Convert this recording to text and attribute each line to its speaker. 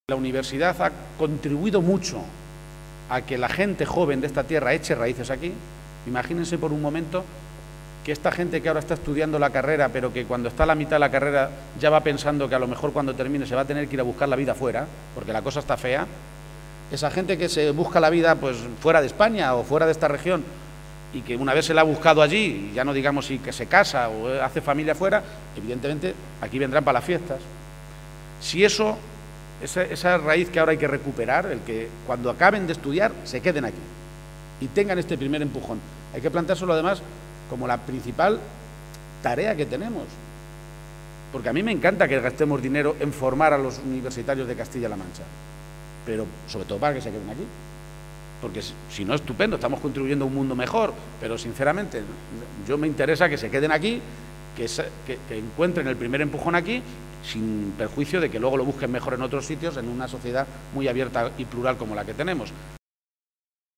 Speaker 1: La universidad ha contribuido mucho a que la gente joven de esta tierra eche raíces aquí. Imagínense por un momento que esta gente que ahora está estudiando la carrera, pero que cuando está a la mitad de la carrera ya va pensando que a lo mejor cuando termine se va a tener que ir a buscar la vida fuera, porque la cosa está fea. Esa gente que se busca la vida pues fuera de España o fuera de esta región y que una vez se la ha buscado allí, ya no digamos si que se casa o hace familia fuera, evidentemente aquí vendrán para las fiestas. Si esa raíz que ahora hay que recuperar, el que cuando acaben de estudiar se queden aquí y tengan este primer empujón. Hay que planteárselo además como la principal tarea que tenemos, porque a mí me encanta que gastemos dinero en formar a los universitarios de Castilla-La Mancha, pero sobre todo para que se queden aquí, porque si no, estupendo, estamos contribuyendo a un mundo mejor, pero sinceramente yo me interesa que se queden aquí, que encuentren el primer empujón aquí, sin perjuicio de que luego lo busquen mejor en otros sitios, en una sociedad muy abierta y plural como la que tenemos.